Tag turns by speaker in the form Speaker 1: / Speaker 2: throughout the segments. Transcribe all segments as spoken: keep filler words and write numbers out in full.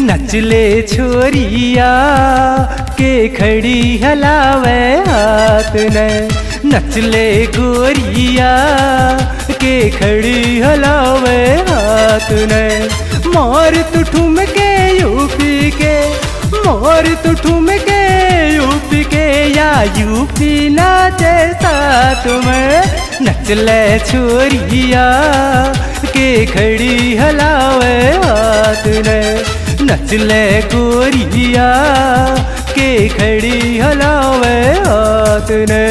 Speaker 1: नचले छोरिया के खड़ी हलावे हाथ ने, नचले गोरिया के खड़ी हलावे हाथ ने। मोर तू ठुमके यूपी के, मोर तू ठुमके यूपी के, या यूपी नाचे साथ में। नचले छोरिया के खड़ी हलावे हाथ ने, नचले गोरिया के खड़ी हलावे हाथ ने।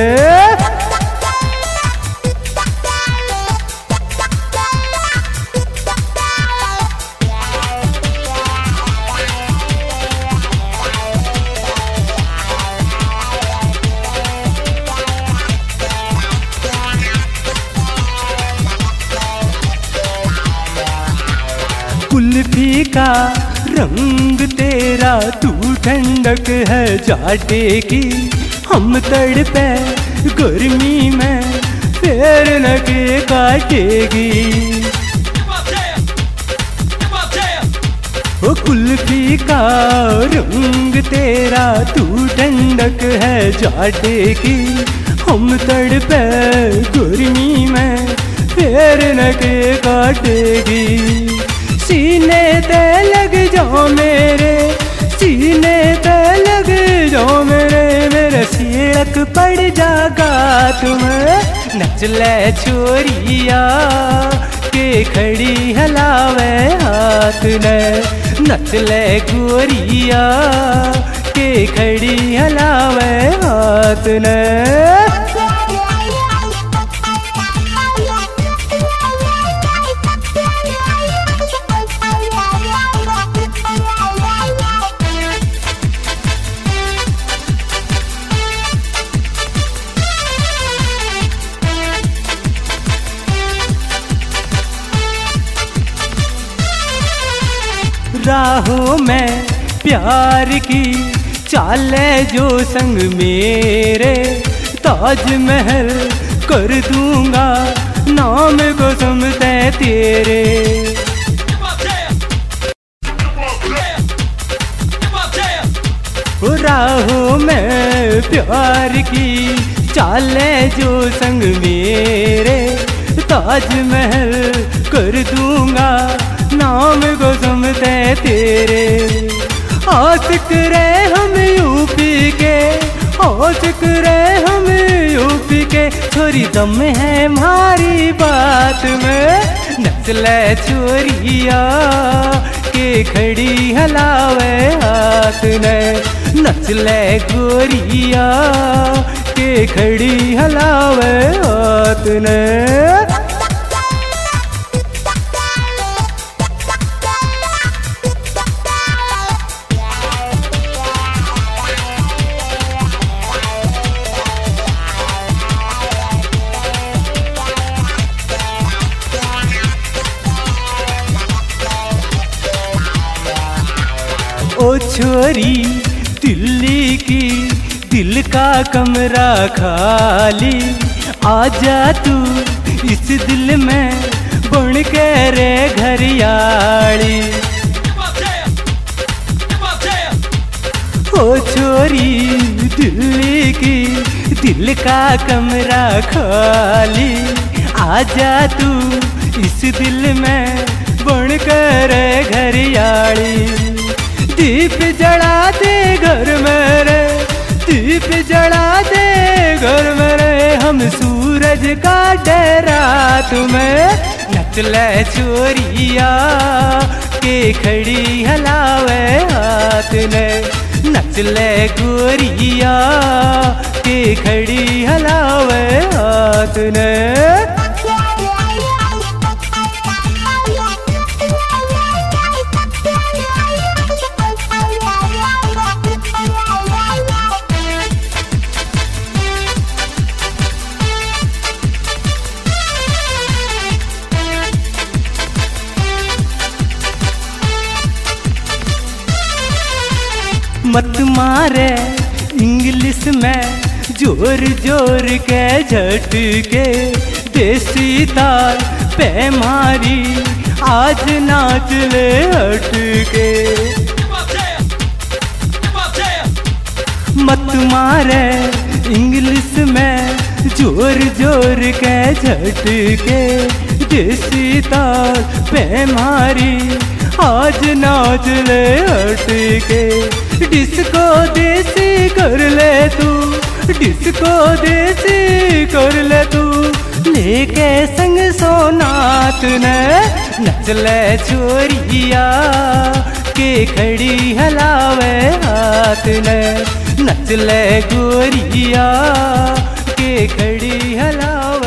Speaker 1: कुल्फी का रंग तेरा तू ठंडक है जाटे की, हम तड़पे गर्मी में फिर न के काटेगी। ओ कुल्फी का रंग तेरा तू ठंडक है जाटे की, हम तड़पे गर्मी में फिर न के काटेगी। सीने ते लग जाओ मेरे, सीने ते लग जाओ मेरे, मेरे सीढ़क पड़ जागा तुम्हें। नचले छोरिया के खड़ी हलावे हाथ ने, नचले गोरिया के खड़ी हलावे हाथ ने। राहों में प्यार की चाले जो संग मेरे, ताजमहल कर दूंगा नाम कसम ते तेरे। राहों में प्यार की चाले जो संग मेरे, ताजमहल कर दूंगा नाम कसम ते तेरे। आशिक रे हम यूपी के, आशिक रे हम यूपी के, छोरी दम है हमारी बात में। नचले छोरिया के खड़ी हलावे हाथ ने, नचले गोरिया के खड़ी हलावे हाथ ने। ओ छोरी दिल्ली की, दिल का कमरा खाली, आजा तू इस दिल में बन के रे घरियाली। ओ छोरी दिल्ली की, दिल का कमरा खाली, आजा तू इस दिल में बन के रे घरियाली। दीप जला दे घर मेरे, दीप जला दे घर मेरे, हम सूरज का डेरा तुम्हें। नचले छोरिया के खड़ी हलावे हाथ ने, नचले गोरिया के खड़ी हलावे हाथ ने। मत मारे इंग्लिश में जोर जोर के झटके, देसी ताल पे मारी आज नाच ले हटके। मत मारे इंग्लिश में जोर जोर के झटके, देसी ताल पे मारी आज नाच ले हटके। डिस्को देसी कर ले तू, डिस्को देसी कर ले तू, लेके संग सोनात ने नच ले छोरिया के खड़ी हलावे हाथ ने, नच ले गोरिया के खड़ी हलावे।